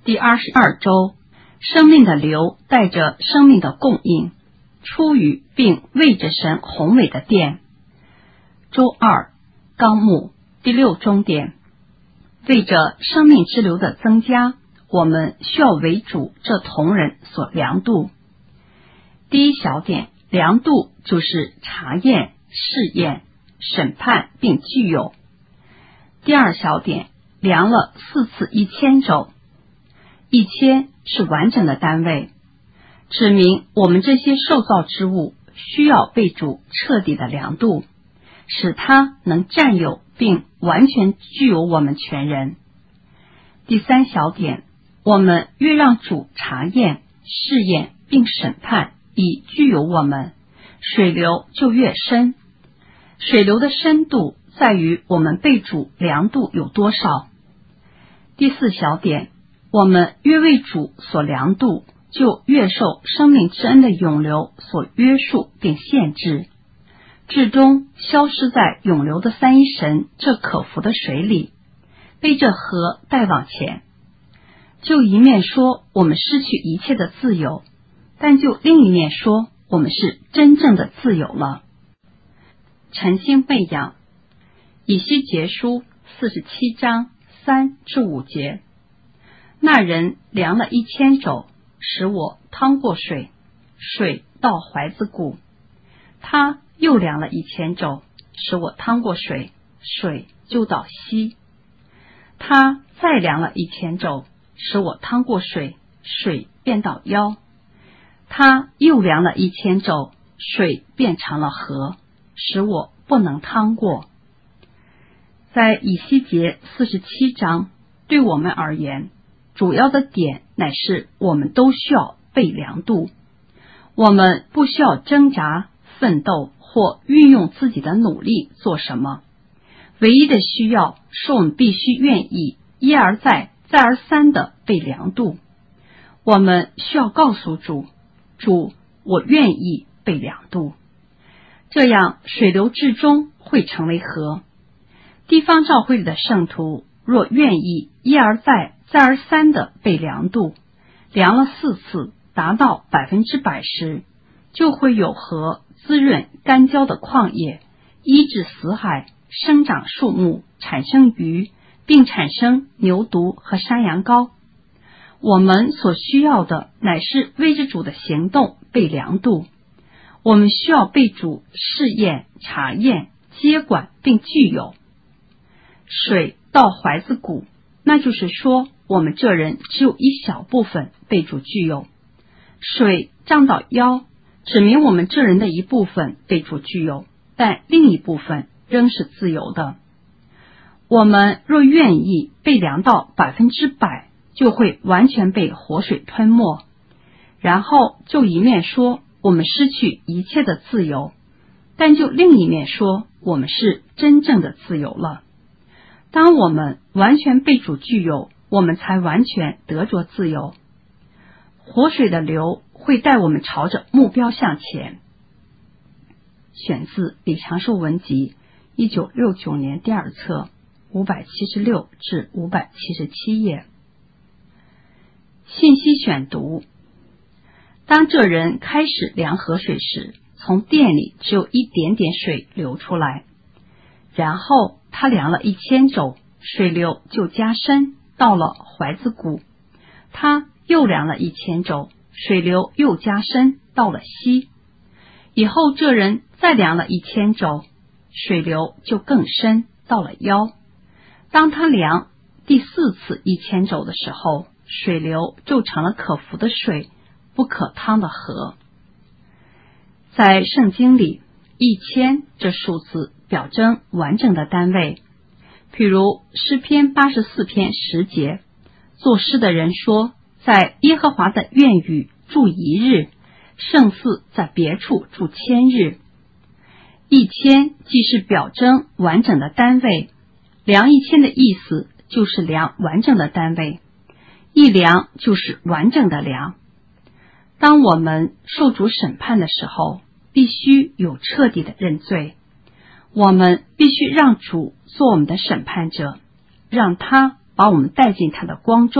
第22周，生命的流带着生命的供应，出于并为着神宏伟的殿。周2，纲目第6中点，为着生命之流的增加，我们需要为主这同人所量度。第一小点，量度就是查验、试验、审判并具有。第二小点，量了4次1000肘，1000是完整的单位，指明我们这些受造之物需要被主彻底的量度，使它能占有并完全具有我们全人。第三小点，我们越让主查验、试验并审判以具有我们，水流就越深。水流的深度在于我们被主量度有多少。第四小点，我们越为主所量度，就越受生命之恩的涌流所约束并限制，至终消失在涌流的三一神这可服的水里，被这河带往前。就一面说我们失去一切的自由，但就另一面说我们是真正的自由了。晨星喂养，以西结书47章3至5节。那人量了1000肘，使我趟过水，水到怀子骨。他又量了1000肘，使我趟过水，水就到膝。他再量了1000肘，使我趟过水，水便到腰。他又量了1000肘，水变成了河，使我不能趟过。在以西结47章，对我们而言，主要的点乃是我们都需要被量度。我们不需要挣扎、奋斗或运用自己的努力做什么，唯一的需要是我们必须愿意一而再、再而三的被量度。我们需要告诉主，主，我愿意被量度。这样水流至终会成为河。地方教会里的圣徒若愿意一而再、再而三的被量度，量了4次达到100%时，就会有河滋润干焦的旷野，医治死海，生长树木，产生鱼，并产生牛犊和山羊羔。我们所需要的乃是为着主的行动被量度。我们需要被主试验、查验、接管并具有。水到怀子骨，那就是说我们这人只有一小部分被主具有。水涨到腰，指明我们这人的一部分被主具有，但另一部分仍是自由的。我们若愿意被量到100%，就会完全被活水吞没。然后就一面说我们失去一切的自由，但就另一面说我们是真正的自由了。当我们完全被主具有，我们才完全得着自由。活水的流会带我们朝着目标向前。选自李长寿文集1969年第2册576至577页。信息选读。当这人开始量河水时，从殿里只有一点点水流出来，然后他量了1000肘，水流就加深到了怀子骨。他又量了1000肘，水流又加深到了膝。以后这人再量了1000肘，水流就更深到了腰。当他量第4次1000肘的时候，水流就成了可服的水，不可趟的河。在圣经里，1000这数字表征完整的单位。譬如诗篇84篇10节，作诗的人说，在耶和华的院宇住1日，胜似在别处住1000日。1000既是表征完整的单位，量1000的意思就是量完整的单位，一量就是完整的量。当我们受主审判的时候，必须有彻底的认罪。我们必须让主做我们的审判者，让他把我们带进他的光中，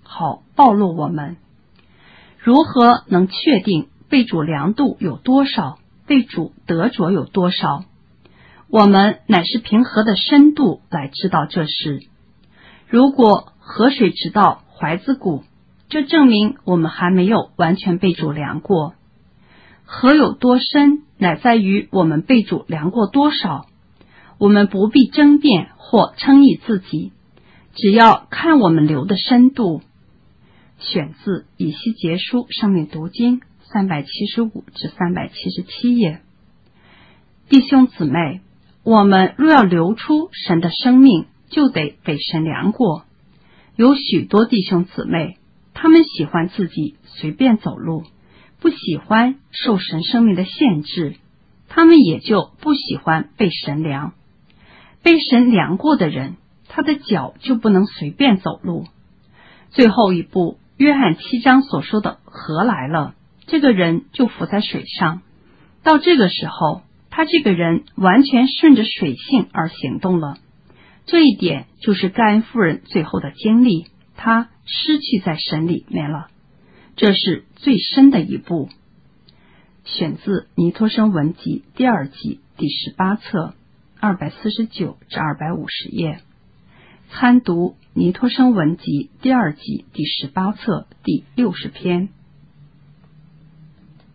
好暴露我们。如何能确定被主量度有多少，被主得着有多少？我们乃是凭河的深度来知道这事。如果河水直到踝子骨，这证明我们还没有完全被主量过。河有多深，乃在于我们被主量过多少。我们不必争辩或称议自己，只要看我们流的深度。选自以西结书生命读经375至377页。弟兄姊妹，我们若要流出神的生命，就得被神量过。有许多弟兄姊妹，他们喜欢自己随便走路，不喜欢受神生命的限制，他们也就不喜欢被神量。被神量过的人，他的脚就不能随便走路。最后一步，约翰7章所说的河来了，这个人就浮在水上。到这个时候，他这个人完全顺着水性而行动了。这一点就是盖恩夫人最后的经历，她失去在神里面了。这是最深的一步。选自尼托生文集第2集第18册249至250页。参读尼托生文集第2集第18册第60篇。